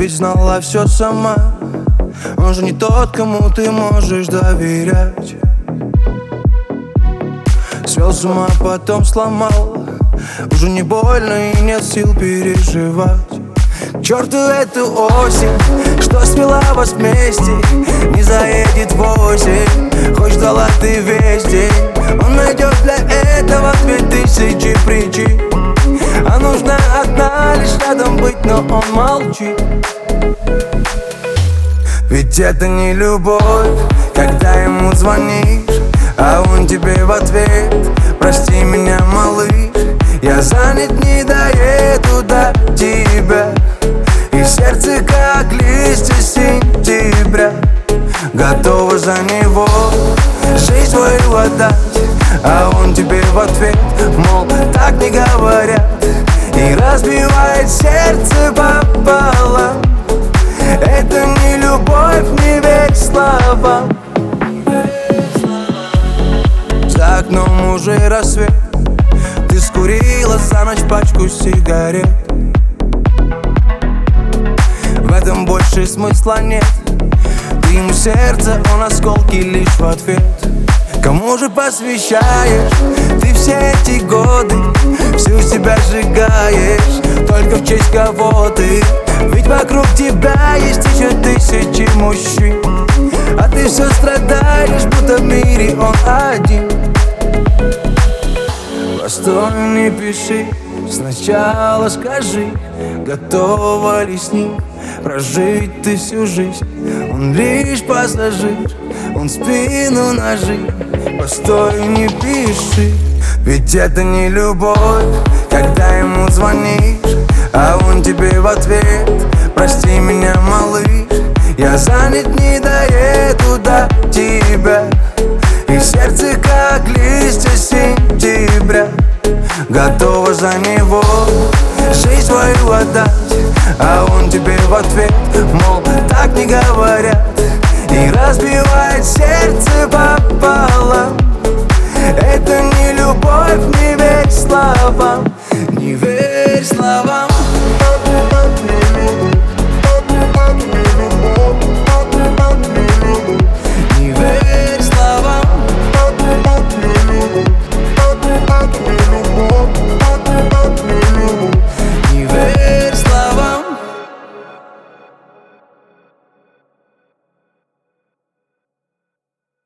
ведь знала все сама. Он же не тот, кому ты можешь доверять. Свел с ума, потом сломал. Уже не больно и нет сил переживать. К черту эту осень, что свела вас вместе. Не заедет 8, хоть ждала ты весь день. Он найдет для этого 2000 причин. А нужна одна лишь рядом быть, но он молчит. Ведь это не любовь, когда ему звонишь, а он тебе в ответ: прости меня, малыш, я занят, не доеду до тебя. И сердце, как листья сентября, готово за него жизнь свою отдать. А он тебе в ответ, мол, так не говорят, и разбивает сердце пополам. Это не любовь, не верь словам. За окном уже рассвет. Ты скурила за ночь пачку сигарет. В этом больше смысла нет. Ты ему сердце, он осколки лишь в ответ. Кому же посвящаешь ты все эти годы? Всю себя сжигаешь, только в честь кого ты? Ведь вокруг тебя есть еще тысячи мужчин, а ты все страдаешь, будто в мире он один. Постой, не пиши, сначала скажи, готова ли с ним прожить ты всю жизнь. Он лишь пассажир, он спину ножи. Постой, не пиши, ведь это не любовь, когда ему звонишь, а он тебе в ответ: прости меня, малыш, я занят, не доеду до тебя. И сердце, как листья сентября, готово за него жизнь свою отдать. А он тебе в ответ, мол, так не говорят, и разбивает сердце пополам. Это не любовь, не верь словам.